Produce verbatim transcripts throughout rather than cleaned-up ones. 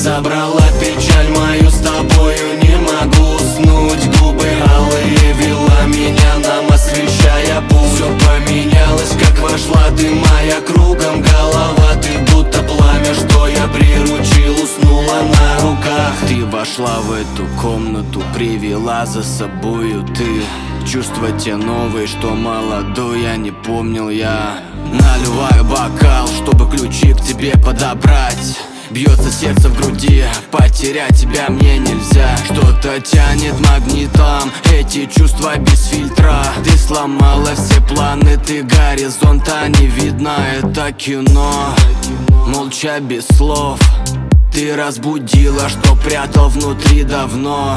Забрала печаль мою с тобою, не могу уснуть. Губы алые вела меня нам, освещая путь. Все поменялось, как вошла ты моя, кругом голова. Ты будто пламя, что я приручил, уснула на руках. Ты вошла в эту комнату, привела за собою ты чувства те новые, что молодой я не помнил я. Наливаю бокал, чтобы ключи к тебе подобрать. Бьется сердце в груди, потерять тебя мне нельзя. Что-то тянет магнитом, эти чувства без фильтра. Ты сломала все планы, ты горизонта не видно. Это кино, молча без слов. Ты разбудила, что прятал внутри давно.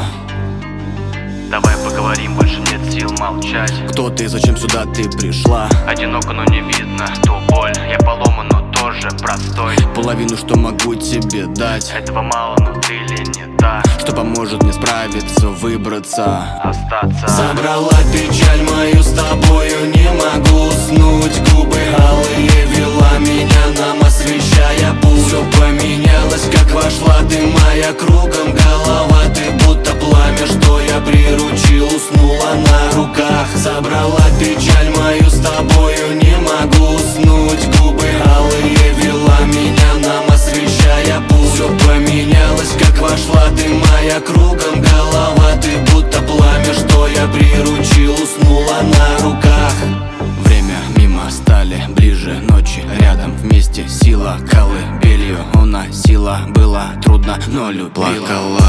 Давай поговорим, больше нет сил молчать. Кто ты, зачем сюда ты пришла? Одиноко, но не видно ту боль. Я поломан, но тоже простой. Половину, что могу тебе дать. Этого мало, но ты ли не та, что поможет мне справиться, выбраться, остаться. Забрала печаль мою с тобою, не могу уснуть. Губы алые вела меня нам, освещая путь. Все поменялось, как вошла ты моя, кругом голова. Ты будто пламя, что я приручил, уснула на руках. Забрала печаль мою с тобою, не могу уснуть. Губы алые вела меня нам, освещая путь. Все поменялось, как вошла ты моя, кругом голова. Ты будто пламя, что я приручил, уснула на руках. Время мимо стали ближе, ночи рядом, вместе сила. Колыбелью уносила, было трудно, но любила. Плакала,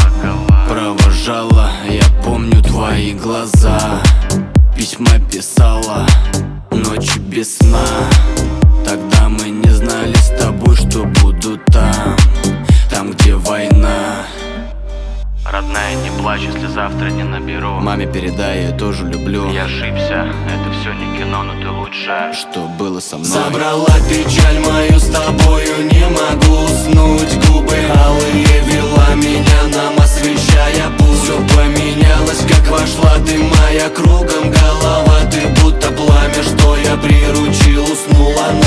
провожала, я помню твои глаза. Письма писала, ночи без сна. Тогда мы не знали с тобой, что буду там, там, где война. Родная, не плачь, если завтра не наберу. Маме передай, я тоже люблю. Я ошибся, это все не кино, но ты лучшая, что было со мной. Забрала печаль мою с тобою, не могу уснуть. Губы алые вела меня нам, освещая путь. Все поменялось, как вошла ты моя, кругом голова. Ты будто пламя, что я приручил, уснула